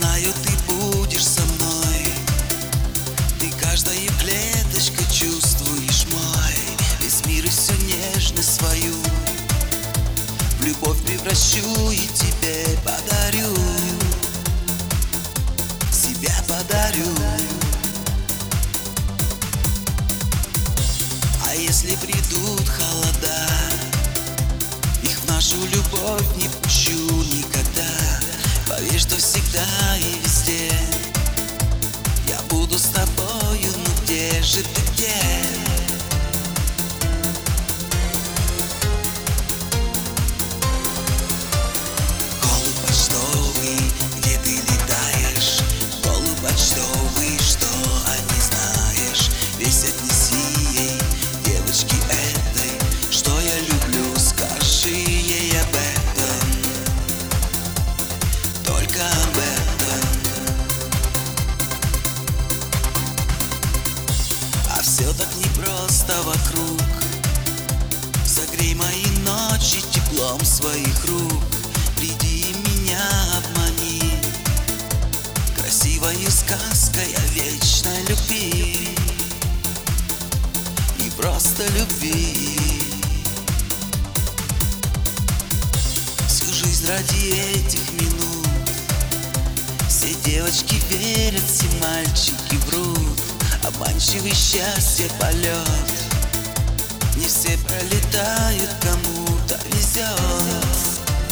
знаю, ты будешь со мной. Ты каждой клеточкой чувствуешь мой весь мир и всю нежность свою. В любовь превращу и тебе подарю, себя подарю. А если придут холода, их в нашу любовь не пущу никогда. Поверь, что всегда и везде я буду с тобою. Ну где же ты, где? Голубь почтовый, где ты летаешь? Голубь почтовый, что о ней знаешь? Весь отнеси ей, девочке этой, что я люблю, скажи ей об этом, только об этом. А все так непросто вокруг. Согрей мои ночи теплом своих рук. Приди меня обмани красивой сказкой о вечной любви и просто любви. Всю жизнь ради этих минут все девочки верят, все мальчики врут. Обманчивый счастье полет, не все пролетают, кому-то везет.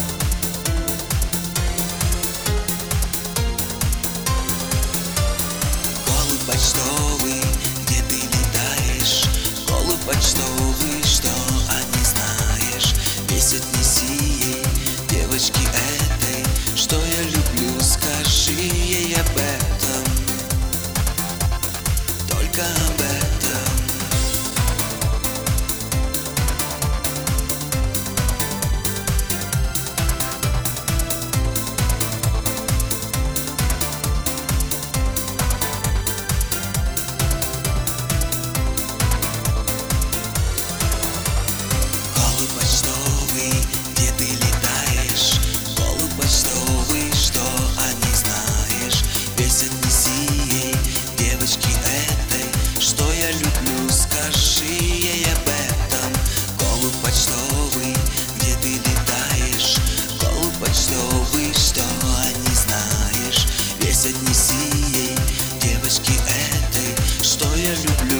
Голубь почтовый, где ты летаешь? Голубь почтовый, что о ней знаешь? Весь отнеси ей, девочке этой, что я люблю, скажи ей об этом, только об этом. Голубь почтовый, где ты летаешь? Голубь почтовый, что о ней знаешь? Весь отнеси ей, девочке этой, что я люблю, скажи ей об этом. Голубь почтовый, где ты летаешь? Голубь почтовый, что о ней знаешь? Весь отнеси ей, девочке этой, что я люблю.